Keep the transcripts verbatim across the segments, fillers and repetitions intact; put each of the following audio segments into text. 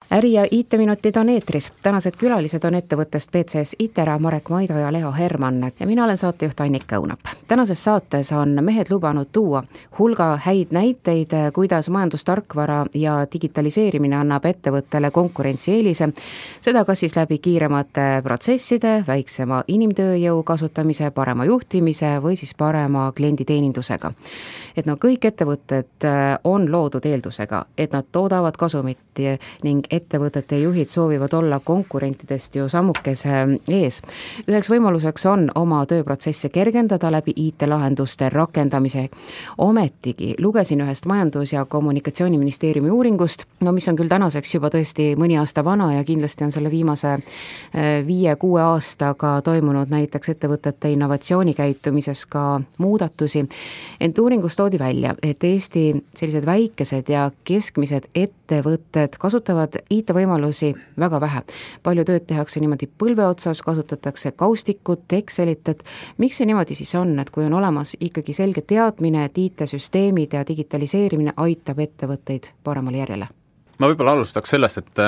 Äri- ja I T-minutid on eetris. Tänased külalised on ettevõttest B C S Itera Marek Maido ja Leo Herman ja mina olen saatejuht Annika Õunap. Tänases saates on mehed lubanud tuua hulga häid näiteid, kuidas majandustarkvara ja digitaliseerimine annab ettevõttele konkurentsieelise. Seda kas siis läbi kiiremate protsesside, väiksema inimtööjõu kasutamise, parema juhtimise või siis parema klienditeenindusega. Et no kõik ettevõtted on loodud eeldusega, et nad toodavad kasumit ning ettevõtete juhid soovivad olla konkurentidest ju sammukese ees. Üheks võimaluseks on oma tööprotsesse kergendada läbi I T-lahenduste rakendamise. Ometigi lugesin ühest Majandus- ja Kommunikatsiooniministeeriumi uuringust, no mis on küll tänaseks juba tõesti mõni aasta vana ja kindlasti on selle viimase viie-kuue aastaga toimunud näiteks ettevõtete innovatsioonikäitumises ka muudatusi. Ent uuringus toodi välja, et Eesti sellised väikesed ja keskmised ettevõtted kasutavad I T-võimalusi väga vähe. Palju tööd tehakse niimoodi põlve otsas, kasutatakse kaustikut, Excelit, et miks see niimoodi siis on, et kui on olemas ikkagi selge teadmine, et I T-süsteemid ja digitaliseerimine aitab ettevõtteid paremale järjele? Ma võib-olla alustaks sellest, et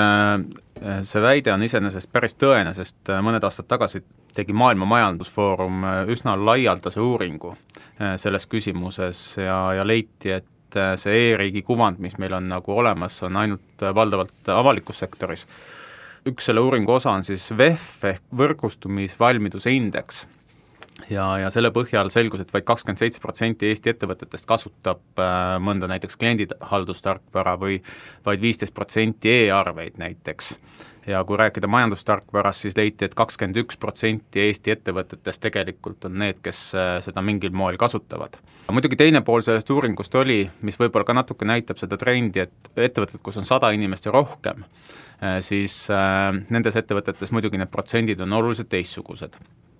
see väide on iseenesest päris tõene, sest mõned aastad tagasi tegi Maailma Majandusfoorum üsna laialdase uuringu selles küsimuses ja, ja leiti, et see e-riigi kuvand, mis meil on nagu olemas, on ainult valdavalt avalikus sektoris. Üks selle uuringu osa on siis V E F ehk võrgustumisvalmiduse indeks. Ja, ja selle põhjal selgus, et vaid kakskümmend seitse protsenti Eesti ettevõtetest kasutab mõnda näiteks kliendihaldustarkvara või vaid viisteist protsenti e-arveid näiteks. Ja kui rääkida majandustarkvarast, siis leiti, et kakskümmend üks protsenti Eesti ettevõtetest tegelikult on need, kes seda mingil moel kasutavad. Muidugi teine pool sellest uuringust oli, mis võib-olla ka natuke näitab seda trendi, et ettevõtted, kus on sada inimest ja rohkem, siis nendes ettevõtetes muidugi need protsendid on oluliselt teistsugused.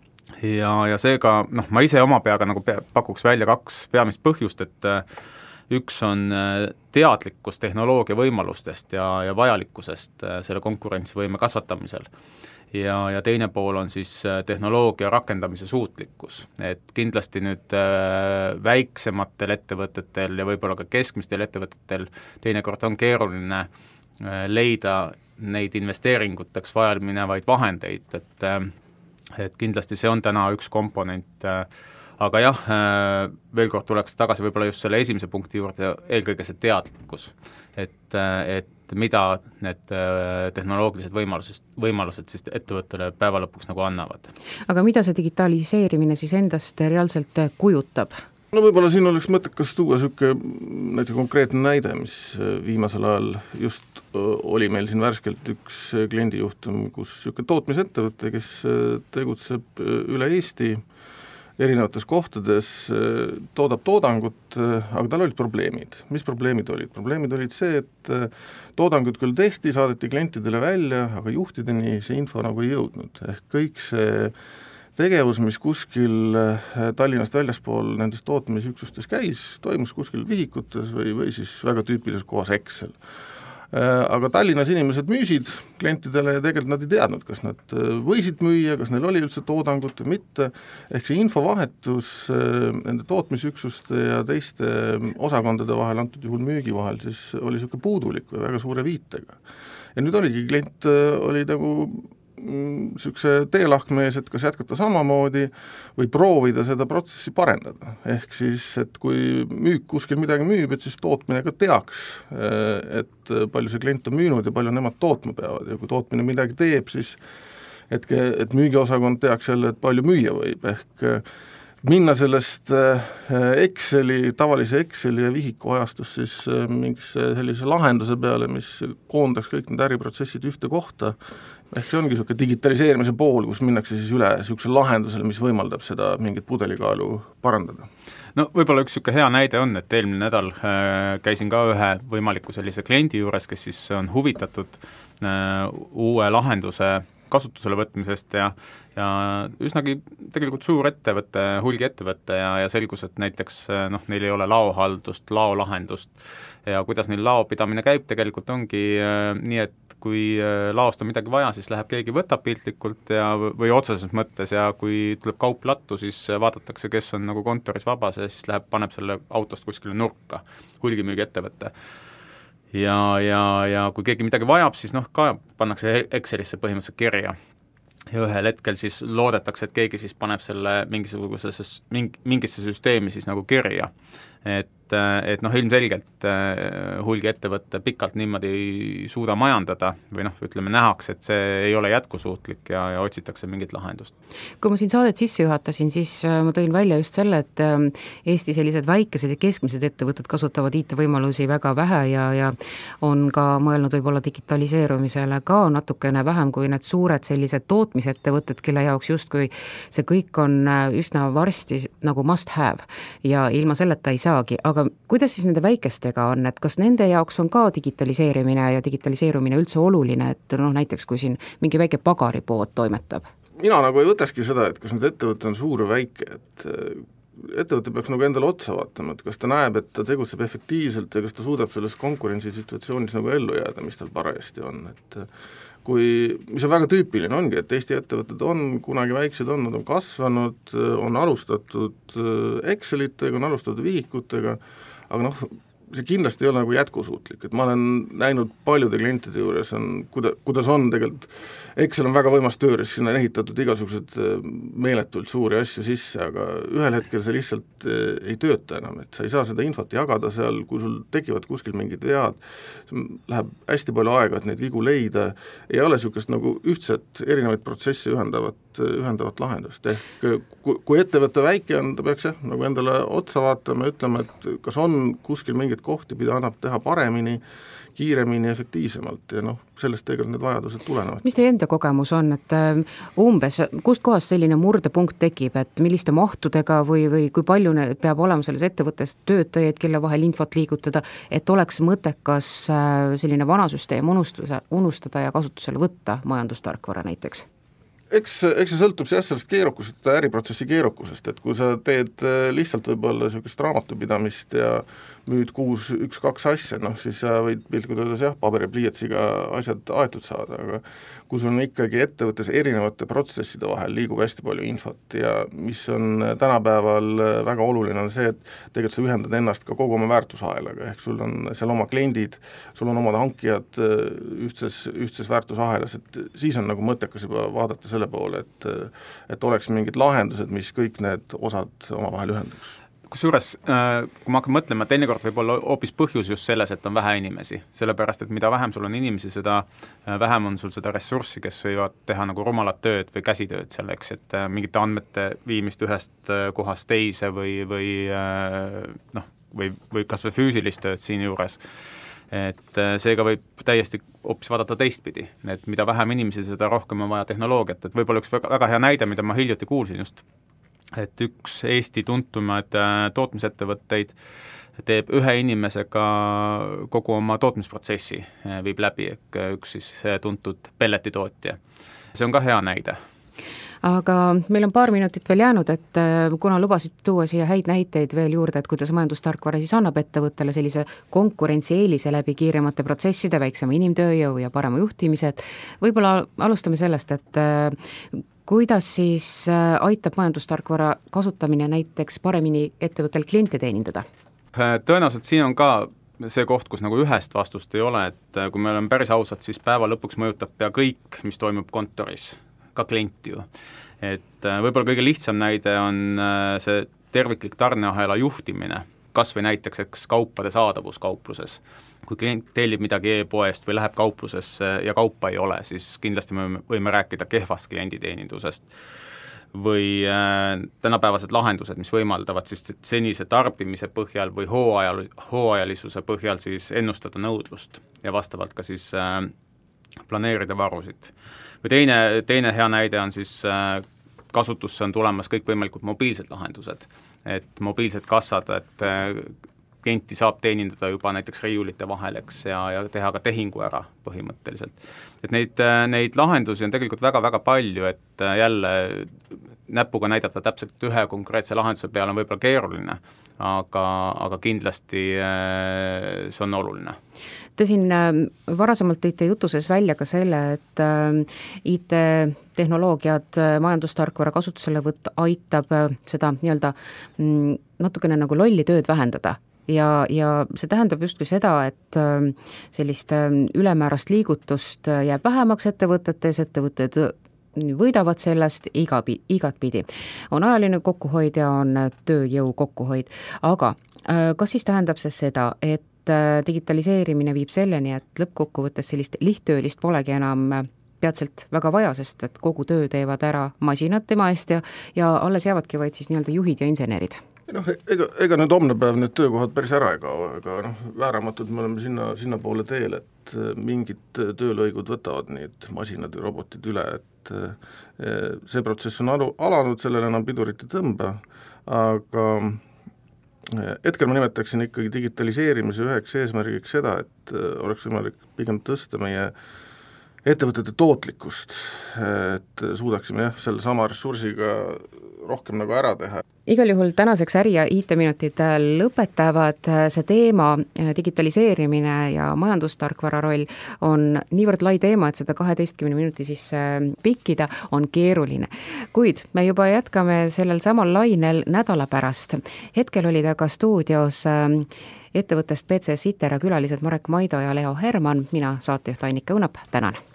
Ja, ja seega, noh, ma ise oma peaga nagu pakuks välja kaks peamist põhjust, et üks on teadlikkus tehnoloogia võimalustest ja, ja vajalikkusest selle konkurentsivõime kasvatamisel. Ja, ja teine pool on siis tehnoloogia rakendamise suutlikkus. Et kindlasti nüüd väiksematel ettevõtetel ja võib-olla ka keskmistel ettevõtetel teinekord on keeruline leida neid investeeringuteks vajal minevaid vahendeid, et, et kindlasti see on täna üks komponent. Aga jah, veel kord tuleks tagasi võib-olla just selle esimese punkti juurde, eelkõige see teadlikkus, et, et mida need tehnoloogilised võimalused, võimalused siis ettevõttele päeva lõpuks nagu annavad. Aga mida see digitaliseerimine siis endast reaalselt kujutab? No võib-olla siin oleks mõttekas tuua selline näiteks konkreetne näide, mis viimasel ajal just oli meil siin värskelt üks kliendijuhtum, kus selline tootmisettevõte, kes tegutseb üle Eesti erinevates kohtades, toodab toodangut, aga tal olid probleemid. Mis probleemid olid? Probleemid olid see, et toodangut küll tehti, saadeti klientidele välja, aga juhtideni see info nagu ei jõudnud. Ehk kõik see tegevus, mis kuskil Tallinnast väljaspool nendes tootmisüksustes käis, toimus kuskil vihikutes või, või siis väga tüüpilises kohas Excel. Aga Tallinnas inimesed müüsid klientidele ja tegelikult nad ei teadnud, kas nad võisid müüa, kas neil oli üldse toodangut või mitte. Ehk see infovahetus nende tootmisüksuste ja teiste osakondade vahel, antud juhul müügi vahel, siis oli selline puudulik või väga suure viitega. Ja nüüd oligi, klient oli nagu niisuguse teelahkmees, et kas jätkata samamoodi või proovida seda protsessi parendada. Ehk siis, et kui müük kuskil midagi müüb, et siis tootmine ka teaks, et palju see klient on müünud ja palju nemad tootma peavad. Ja kui tootmine midagi teeb, siis et, et müügiosakond teaks jälle, et palju müüa võib. Ehk minna sellest Exceli, tavalise Exceli ja vihiku ajastus siis mingisse sellise lahenduse peale, mis koondaks kõik need äriprotsessid ühte kohta. Ehk see ongi selline digitaliseerimise pool, kus minnakse siis üle selline lahendusele, mis võimaldab seda mingit pudelikaalu parandada. No võib-olla üks selline hea näide on, et eelmine nädal äh, käisin ka ühe võimaliku sellise kliendi juures, kes siis on huvitatud äh, uue lahenduse kasutusele võtmisest ja, ja üsnagi tegelikult suur ettevõtte, hulgi ettevõtte ja, ja selgus, et näiteks noh, neil ei ole laohaldust, laolahendust ja kuidas neil laopidamine käib, tegelikult ongi äh, nii, et kui laost on midagi vaja, siis läheb keegi võtab piltlikult ja, või otseses mõttes ja kui tuleb kaup lattu, siis vaadatakse, kes on nagu kontoris vabas ja siis läheb, paneb selle autost kuskile nurka, hulgimüügi ettevõtte. ja, ja, ja kui keegi midagi vajab, siis noh, ka pannakse Excelisse põhimõtteliselt kirja. Ja ühel hetkel siis loodetakse, et keegi siis paneb selle mingisugusesse, ming, mingisse süsteemi siis nagu kirja. Et, et noh, ilmselgelt hulgiettevõtte pikalt niimoodi ei suuda majandada või noh, ütleme nähakse, et see ei ole jätkusuutlik ja, ja otsitakse mingit lahendust. Kui ma siin saadet sisse juhatasin, siis ma tõin välja just selle, et Eesti sellised väikesed ja keskmised ettevõtted kasutavad I T-võimalusi väga vähe ja, ja on ka mõelnud võib-olla digitaliseerumisele ka natukene vähem kui need suured sellised tootmisettevõtted, kelle jaoks justkui see kõik on üsna varsti nagu must have ja ilma selleta ei saagi, aga kuidas siis nende väikestega on, et kas nende jaoks on ka digitaliseerimine ja digitaliseerumine üldse oluline, et noh, näiteks kui siin mingi väike pagaripood toimetab? Mina nagu ei võtaski seda, et kas need ettevõte on suur või väike, et ettevõte peaks nagu endale otsa vaatama, et kas ta näeb, et ta tegutseb efektiivselt ja kas ta suudab selles konkurentsisituatsioonis nagu ellu jääda, mis tal parajasti on, et kui, mis on väga tüüpiline ongi, et Eesti ettevõtted on kunagi väiksed on, nad on kasvanud, on alustatud Excelitega, on alustatud vihikutega, aga noh, see kindlasti ei ole nagu jätkusuutlik, et ma olen näinud paljude klientide juures, on, kuda, kuidas on tegelikult, Excel on väga võimas tööriist, sinna on ehitatud igasugused meeletult suuri asju sisse, aga ühel hetkel see lihtsalt ei tööta enam, et sa ei saa seda infot jagada seal, kui sul tekivad kuskil mingid vead, läheb hästi palju aega, et neid vigu leida, ei ole niisugust nagu ühtset erinevaid protsesse ühendavat, ühendavat lahendust, ehk kui ettevõtte väike on, ta peaks jah, nagu endale otsa vaatama ja ütlema, et kas on kuskil mingid kohti, mida annab teha paremini, kiiremini, efektiivsemalt ja noh, sellest tegelikult need vajadused tulenevad. Mis teie enda kogemus on, et umbes kust kohast selline murdepunkt tekib, et milliste mahtudega või, või kui palju peab olema selles ettevõttes töötajaid, kelle vahel infot liigutada, et oleks mõttekas selline vana süsteem unustada, unustada ja kasutusele võtta majandustarkvara näiteks? Eks, eks see sõltub jah sellest keerukusest, äriprotsessi keerukusest, et kui sa teed lihtsalt võib-olla niisugust raamatupidamist ja müüd kuus, üks, kaks asja, noh siis sa võid piltlikult öeldes jah, paberi pliiatsiga asjad aetud saada, aga kui sul on ikkagi ettevõttes erinevate protsesside vahel liigub hästi palju infot ja mis on tänapäeval väga oluline on see, et tegelikult sa ühendad ennast ka kogu oma väärtusaelaga, ehk sul on seal oma kliendid, sul on omad hankijad ühtses, ühtses väärtusahelas, et siis on nagu mõttekas juba vaadata selle poole, et, et oleks mingid lahendused, mis kõik need osad omavahel ühendaks. Kusjuures, kui ma hakkan mõtlema, teinekord võib olla hoopis põhjus just selles, et on vähe inimesi, sellepärast, et mida vähem sul on inimesi, seda vähem on sul seda ressurssi, kes võivad teha nagu rumalat tööd või käsitööd selleks, et mingite andmete viimist ühest kohast teise või, või, noh, või, või kas või füüsilist tööd siin juures. Et seega võib täiesti hoopis vaadata teistpidi, et mida vähem inimesi, seda rohkem on vaja tehnoloogiat, et võib-olla üks väga, väga hea näide, mida ma hiljuti kuulsin just, et üks Eesti tuntumad tootmisettevõtteid teeb ühe inimesega kogu oma tootmisprotsessi, viib läbi, ehk üks siis tuntud pelletitootja. See on ka hea näide. Aga meil on paar minutit veel jäänud, et kuna lubasid tuua siia häid näiteid veel juurde, et kuidas majandustarkvara siis annab ettevõttele sellise konkurentsieelise läbi kiiremate protsesside, väiksema inimtööjõu ja parema juhtimise, et võib-olla alustame sellest, et kuidas siis aitab majandustarkvara kasutamine näiteks paremini ettevõttel kliente teenindada? Tõenäoliselt siin on ka see koht, kus nagu ühest vastust ei ole, et kui me oleme päris ausad, siis päeva lõpuks mõjutab pea kõik, mis toimub kontoris, ka klient ju. Et võib-olla kõige lihtsam näide on see terviklik tarneahela juhtimine, kas või näiteks eks kaupade saadavus kaupluses. Kui klient tellib midagi e-poest või läheb kauplusesse ja kaupa ei ole, siis kindlasti me võime rääkida kehvast klienditeenindusest. Või äh, tänapäevased lahendused, mis võimaldavad siis senise tarbimise põhjal või hooajal, hooajalisuse põhjal siis ennustada nõudlust ja vastavalt ka siis äh, planeerida varusid. Või teine, teine hea näide on siis äh, kasutusse on tulemas kõikvõimalikud mobiilsed lahendused, et mobiilsed kassad, et äh, klienti saab teenindada juba näiteks riiulite vahel, eks, ja, ja teha ka tehingu ära põhimõtteliselt. Et neid, neid lahendusi on tegelikult väga-väga palju, et jälle näpuga näidata täpselt ühe konkreetse lahenduse peale on võib-olla keeruline, aga, aga kindlasti see on oluline. Te siin varasemalt tõite jutuses välja ka selle, et I T-tehnoloogiad majandustarkvara kasutusele võtta aitab seda nii-öelda natukene nagu lolli tööd vähendada. ja, ja see tähendab justkui seda, et sellist ülemäärast liigutust jääb vähemaks ettevõtetes, ettevõtted võidavad sellest iga, igatpidi. On ajaline kokkuhoid ja on tööjõu kokkuhoid, aga kas siis tähendab see seda, et digitaliseerimine viib selleni, et lõppkokkuvõttes sellist lihttöölist polegi enam peatselt väga vaja, sest et kogu töö teevad ära masinad tema eest ja, ja alles jäävadki vaid siis nii-öelda juhid ja insenerid? Noh, ega, ega nüüd homne päev need töökohad päris ära ei kao, ega noh, vääramatult me oleme sinna, sinna poole teel, et mingid töölõigud võtavad need masinad ja robotid üle, et see protsess on alu, alanud, sellele enam pidurit ei tõmba, aga hetkel ma nimetaksin ikkagi digitaliseerimise üheks eesmärgiks seda, et oleks võimalik pigem tõsta meie ettevõtete tootlikkust, et suudaksime jah, selle sama ressursiga rohkem nagu ära teha. Igal juhul tänaseks äri- ja I T-minutid lõpetavad. See teema, digitaliseerimine ja majandustarkvara roll on niivõrd lai teema, et seda kaheteistkümne minuti sisse pikkida on keeruline. Kuid me juba jätkame sellel samal lainel nädala pärast. Hetkel olid aga stuudios ettevõttest P C S Itera külalised Marek Maido ja Leo Herman, mina saatejuht Annika Õunap, tänan!